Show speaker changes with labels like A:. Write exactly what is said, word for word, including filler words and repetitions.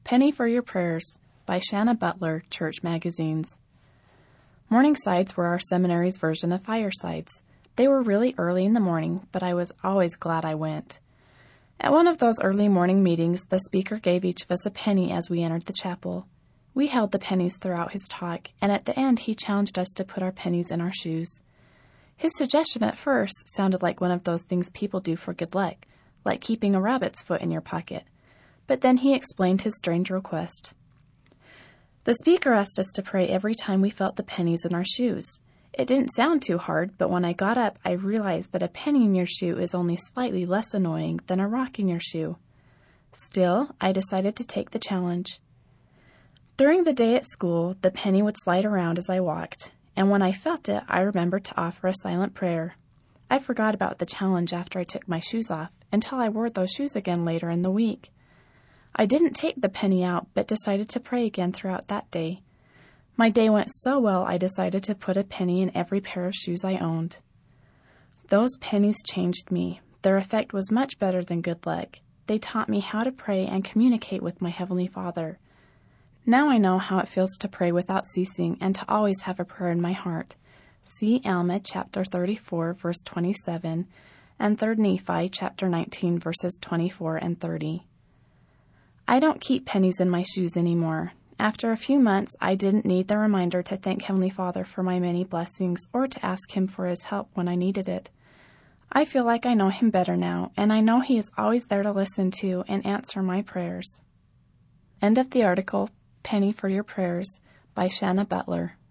A: Penny for Your Prayers by Shanna Butler, Church Magazines. Morningsides were our seminary's version of firesides. They were really early in the morning, but I was always glad I went. At one of those early morning meetings, the speaker gave each of us a penny as we entered the chapel. We held the pennies throughout his talk, and at the end he challenged us to put our pennies in our shoes. His suggestion at first sounded like one of those things people do for good luck, like keeping a rabbit's foot in your pocket. But then he explained his strange request. The speaker asked us to pray every time we felt the pennies in our shoes. It didn't sound too hard, but when I got up, I realized that a penny in your shoe is only slightly less annoying than a rock in your shoe. Still, I decided to take the challenge. During the day at school, the penny would slide around as I walked, and when I felt it, I remembered to offer a silent prayer. I forgot about the challenge after I took my shoes off, until I wore those shoes again later in the week. I didn't take the penny out, but decided to pray again throughout that day. My day went so well, I decided to put a penny in every pair of shoes I owned. Those pennies changed me. Their effect was much better than good luck. They taught me how to pray and communicate with my Heavenly Father. Now I know how it feels to pray without ceasing and to always have a prayer in my heart. See Alma chapter thirty-four, verse twenty-seven, and Third Nephi chapter nineteen, verses twenty-four and thirty. I don't keep pennies in my shoes anymore. After a few months, I didn't need the reminder to thank Heavenly Father for my many blessings or to ask Him for His help when I needed it. I feel like I know Him better now, and I know He is always there to listen to and answer my prayers. End of the article, Penny for Your Prayers, by Shanna Butler.